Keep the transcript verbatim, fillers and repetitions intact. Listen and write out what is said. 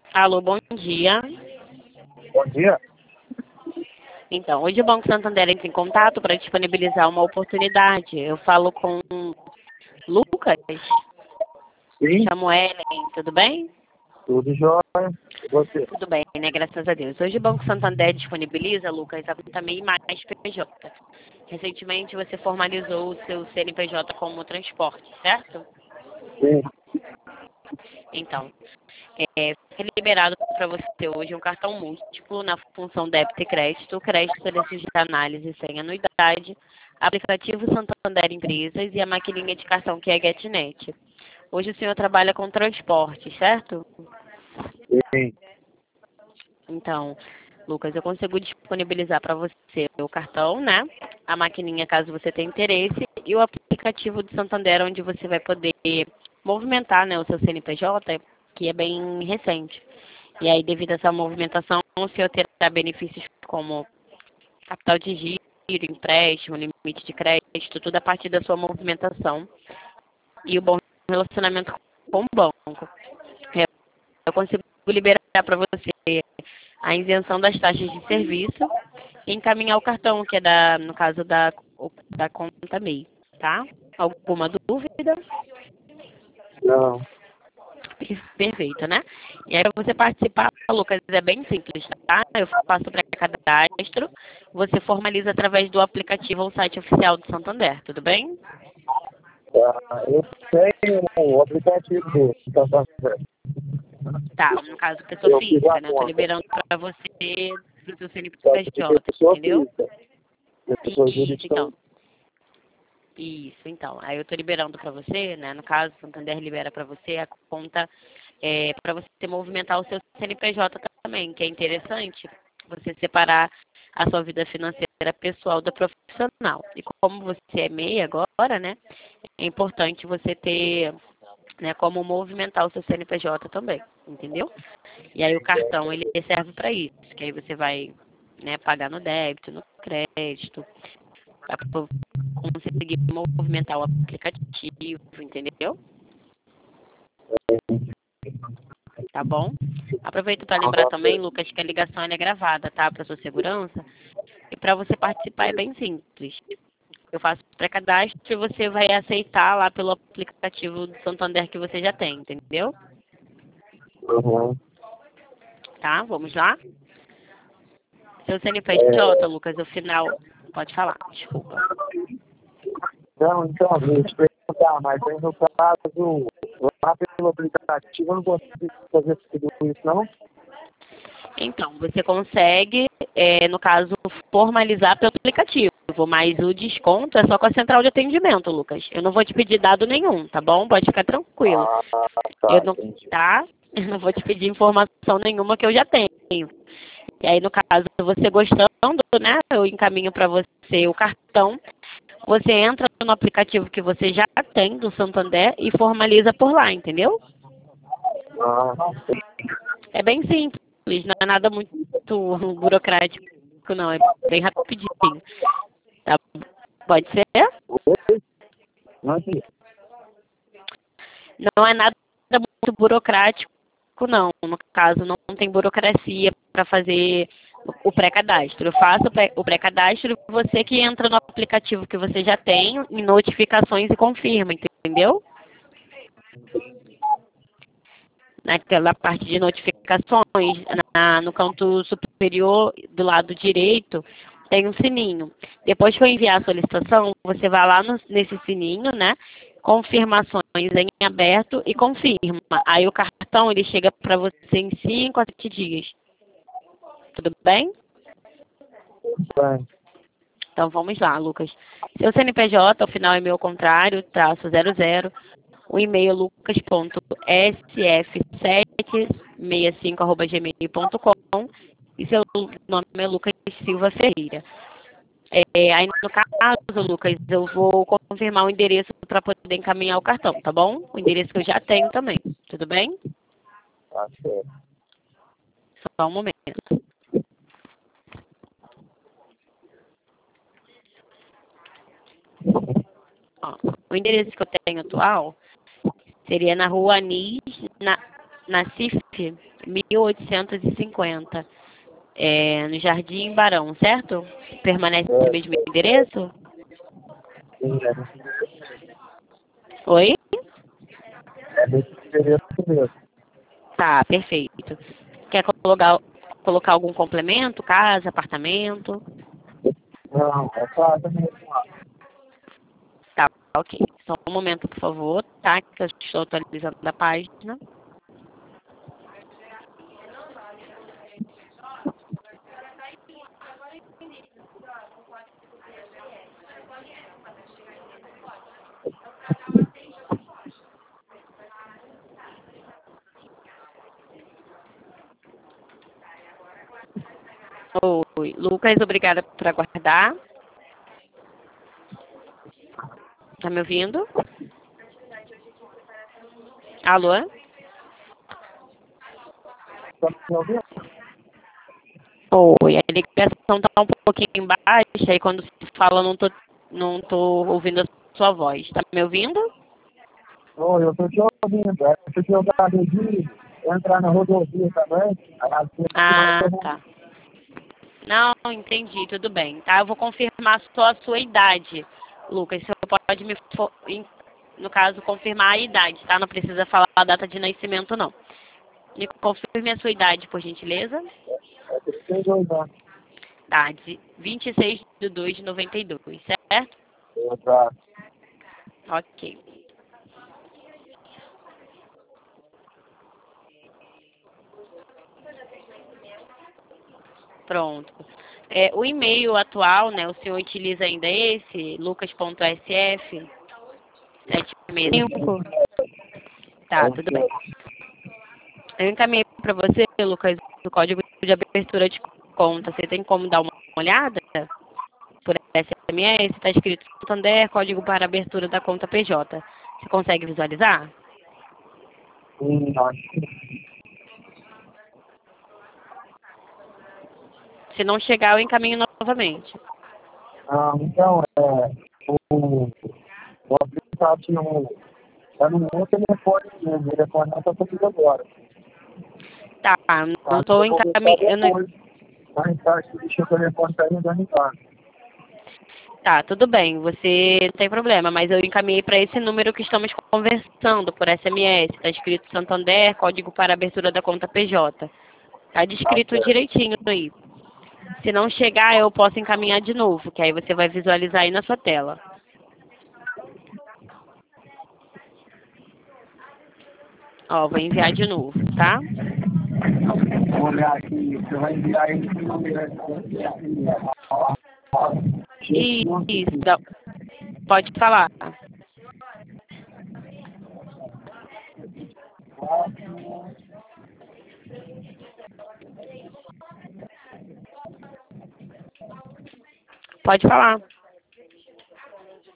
Alô, bom dia. Bom dia. Então, hoje o Banco Santander entra em contato para disponibilizar uma oportunidade. Eu falo com Lucas, Sim, chamo Ellen, tudo bem? tudo jóia. E você? Tudo bem, né? Graças a Deus. Hoje o Banco Santander disponibiliza, Lucas, a também mais P J. Recentemente você formalizou o seu C N P J como transporte, certo? Sim. Então, é, fica liberado para você hoje um cartão múltiplo na função débito e crédito, crédito preços de análise sem anuidade, aplicativo Santander Empresas e a maquininha de cartão que é a GetNet. Hoje o senhor trabalha com transporte, certo? Sim. Então, Lucas, eu consigo disponibilizar para você o cartão, né? A maquininha, caso você tenha interesse, e o aplicativo do Santander, onde você vai poder movimentar, né, o seu C N P J, que é bem recente. E aí, devido a essa movimentação, o senhor terá benefícios como capital de giro, empréstimo, limite de crédito, tudo a partir da sua movimentação e o bom relacionamento com o banco. Eu consigo liberar para você a isenção das taxas de serviço e encaminhar o cartão, que é da, no caso da, da conta M E I, tá? Alguma dúvida? Não. Perfeito, né? E aí, para você participar, Lucas, é bem simples, tá? Eu faço o pré-cadastro, você formaliza através do aplicativo ou site oficial do Santander, tudo bem? Ah, eu tenho o aplicativo do Santander. Tá, no caso, pessoa Eu fiz física, a né? Eu tô conta. liberando para você do seu Só que de C N P J, pessoa entendeu? física. De pessoa Isso, jurídica. então. Isso, então. Aí eu tô liberando para você, né? No caso, o Santander libera para você a conta é, para você movimentar o seu C N P J também, que é interessante você separar a sua vida financeira pessoal da profissional. E como você é M E I agora, né? É importante você ter, né, como movimentar o seu C N P J também, entendeu? E aí o cartão, ele serve para isso, que aí você vai, né, pagar no débito, no crédito, para conseguir movimentar o aplicativo, entendeu? Tá bom? Aproveito para lembrar também, Lucas, que a ligação ela é gravada, tá? Para sua segurança. E para você participar é bem simples. Eu faço pré-cadastro e você vai aceitar lá pelo aplicativo do Santander que você já tem, entendeu? Uhum. Tá? Vamos lá? Seu C N P J, É, Lucas, o final... Pode falar, desculpa. não, então, deixa eu perguntar, mas aí no caso, lá pelo aplicativo eu não consigo fazer tudo isso, não? Então, você consegue, é, no caso, formalizar pelo aplicativo, mas o desconto é só com a central de atendimento, Lucas. Eu não vou te pedir dado nenhum, tá bom? Pode ficar tranquilo. Ah, Eu tá, não, entendi. tá? Eu não vou te pedir informação nenhuma que eu já tenho. E aí, no caso, você gostando, né? Eu encaminho para você o cartão. Você entra no aplicativo que você já tem do Santander e formaliza por lá, entendeu? Ah, É bem simples, não é nada muito burocrático, não. É bem rapidinho. Tá? Pode ser? oi? Não entendi. Não é nada muito burocrático, não. No caso, não tem burocracia para fazer o pré-cadastro. Eu faço o pré-cadastro e você que entra no aplicativo que você já tem, em notificações e confirma, entendeu? Naquela parte de notificações, na, no canto superior do lado direito, tem um sininho. Depois que eu enviar a solicitação, você vai lá no, nesse sininho, né? Confirmações em aberto e confirma. Aí o cartão ele chega para você em cinco a sete dias. Tudo bem? Bem, Então vamos lá, Lucas. Seu C N P J, ao final é meu contrário, traço zero zero. O e-mail lucas ponto s f sete seis cinco arroba gmail ponto com e seu nome é Lucas Silva Ferreira. É, aí no caso, Lucas, eu vou confirmar o endereço para poder encaminhar o cartão, tá bom? O endereço que eu já tenho também, tudo bem? tá certo. Só um momento. Ó, o endereço que eu tenho atual seria na rua Anis, na, na C I F, mil oitocentos e cinquenta. É, no Jardim Barão, certo? Permanece no É, mesmo endereço? sim, é nesse endereço. Oi? É nesse endereço mesmo. Tá, perfeito. Quer colocar, colocar algum complemento? Casa, apartamento? Não, é casa mesmo lá. Tá, ok. Só um momento, por favor, tá? Que eu estou atualizando a página. Oi, Lucas, obrigada por aguardar. Tá me ouvindo? Alô? Tá me ouvindo? Oi, a ligação tá um pouquinho baixa e quando se fala não tô, não tô ouvindo a sua voz. Tá me ouvindo? Oi, eu tô te ouvindo. É, se eu jogar de entrar na rodovia também, aí às vezes vai Ah, interromper. tá. Não, entendi, tudo bem. Tá, eu vou confirmar só a sua idade, Lucas. Você pode me, fo- em- no caso, confirmar a idade, tá? Não precisa falar a data de nascimento, não. Me confirme a sua idade, por gentileza. É trinta e dois anos. Tá, de vinte e seis de dois de noventa e dois, certo? Exato. Ok, pronto. É, o e-mail atual, né, o senhor utiliza ainda esse, lucas ponto s f sete seis cinco? É Tá, o tudo bem. seu. Eu encaminhei para você, Lucas, o código de abertura de conta. Você tem como dar uma olhada? Por S M S, está escrito Santander, código para abertura da conta P J. Você consegue visualizar? Sim, acho que Se não chegar, eu encaminho novamente. ah, então, é, o, o aplicativo é no meu telefone mesmo, o telefone não está comigo agora. Tá, não Tá? estou Eu vou ver só encaminhando. depois, mais tarde, se deixa o telefone tá ainda em casa. Tá, tudo bem, você não tem problema, mas eu encaminhei para esse número que estamos conversando por S M S. Está escrito Santander, código para abertura da conta P J. Tá Tá descrito certo. direitinho aí. Se não chegar, eu posso encaminhar de novo, que aí você vai visualizar aí na sua tela. Ó, vou enviar de novo, tá? Vou olhar aqui, você vai enviar ele pro número E isso, dá- pode falar. Pode falar.